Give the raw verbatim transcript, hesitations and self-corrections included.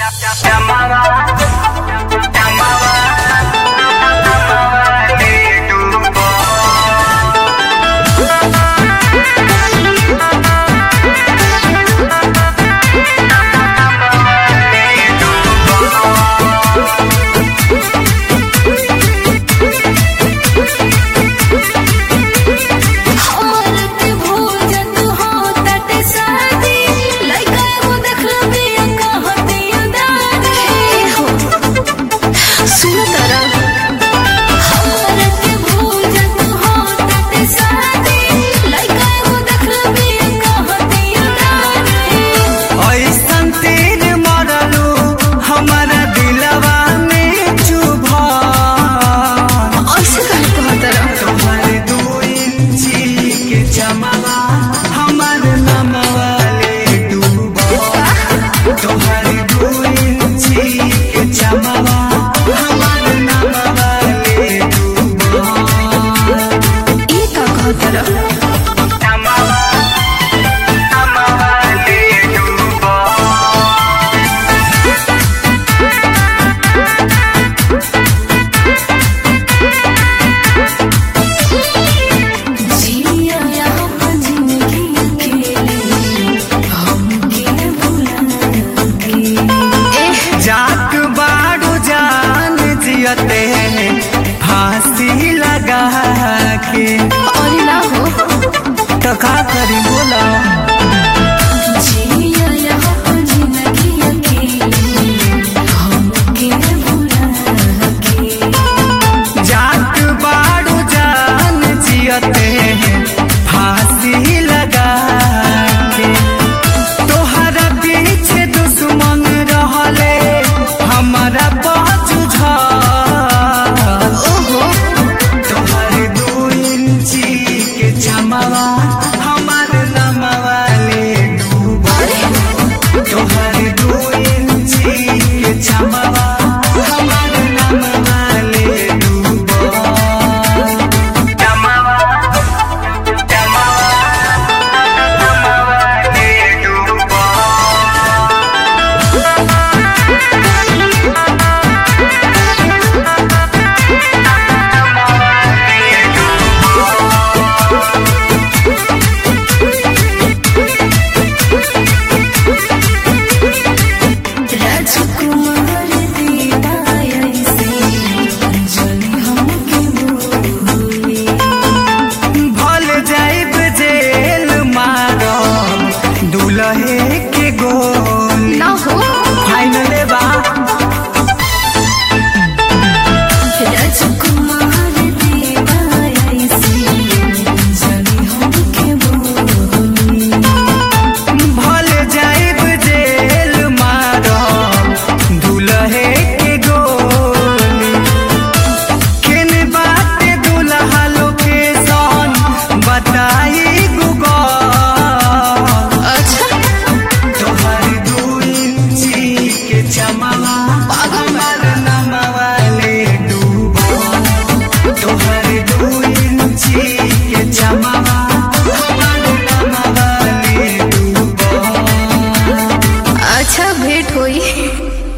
फांसी लगा के और ना हो तो का करी बोला जात बाड़ू जान जियते फांसी लगा के तोहरा पीछे दुश्मन रहले हमारा बाजू चमवा हमार नमवा ले डूबा तोहर दू इंची के चमवा हमार नमवा ले डूबा चमवा चमवा नमवा ले डूबा दुल्हे के गोल ना हो फाइनल बा राजकुमार देवायसी जनी हमके बोली भल जाइब जेल मारब दुल्हे के गोली केन बात दुल्हा लोकेशन बताई गूगल चमवा हमार नमवा ले डूबा तोहर दू इंची के चमवा